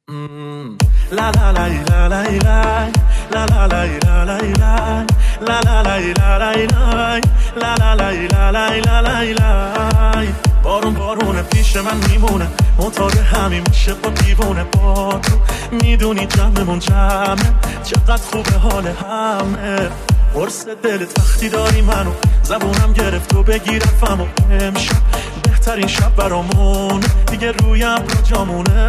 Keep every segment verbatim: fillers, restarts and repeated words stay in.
La la la la la la la la la la la la la la la la la la la la. بارون بارونه پیش من میمونه معتاد همین عشق و دیوونه با تو میدونی جمعمون جمعه چقدر خوبه حال همه قرص دلت وقتی داری منو زبونم گرفت و بگیرفم و امشب بهترین شب برامونه دیگه رویم را جامونه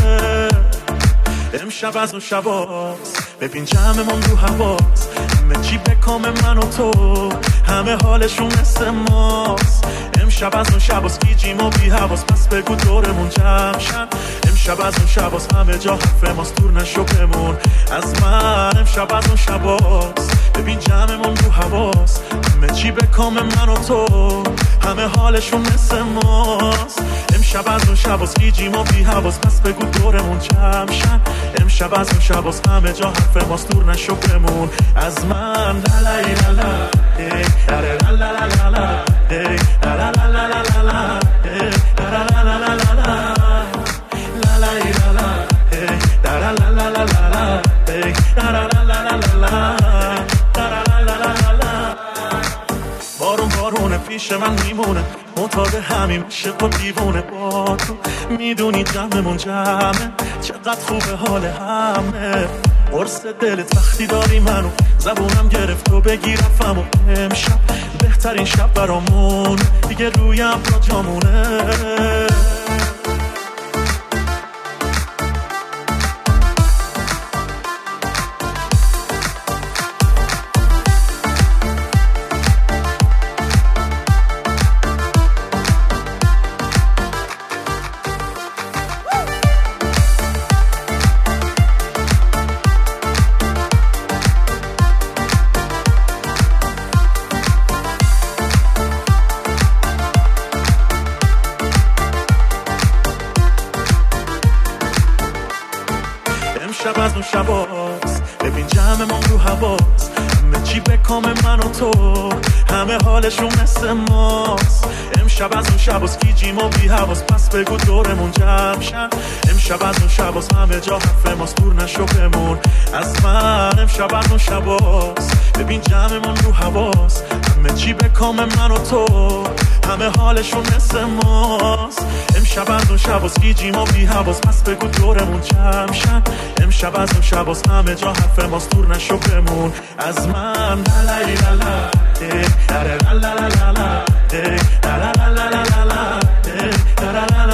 امشب از اون شباست ببین جمعمون رو هواست همه چی به کام من و تو همه حالشون مثل ماست امشب از اون شباست گیجیم و بی حواس پس بگو دورمون جمع شن امشب از اون شباست همه جا حرف ماست دور نشو بمون از من امشب از اون شباست ببین جمعمون رو هواست همه چی به کام من و تو همه حالشون مثل ماست امشب از اون شباست گیجیم و بی حواس پس بگو دورمون جمع شن امشب از اون شباست همه جا حرف ماست دور نشو بمون از من لا لا لا لا لا لا لا لا Hey, la la la la la la la, hey, la la la la la la la, la la la la, hey, la la la la la la la, hey, la la la la la la la, la la la la la la. بارون بارونه پیش من میمونه معتاد همین عشق و دیوونه با تو میدونی جمعمون جمعه چقدر خوبه حال همه قرص دلت وقتی داری منو زبونم گرفت و بگیرفم و امشب بهترین شب برامون دیگه رویم را جامونه امشب از اون شباست ببین جمعمون رو هواست همه چی به کام من و تو همه حالشون مثل ماست امشب از اون شباست گیجیم و بی حواس پس بگو دورمون جمع شن امشب از اون شباست همه جا حرف ماست دور نشو بمون از من امشب از اون شباست ببین جمعمون رو هواست همه چی به کام من و تو همه حالشون مثل ماست امشب از اون شباست گیجیم و بی حواس پس بگو دورمون جمع شن امشب از اون شباست همه جا حرف ماست دور نشو بمون از من لا لا لا لا لا لا لا لا لا لا لا لا لا لا لا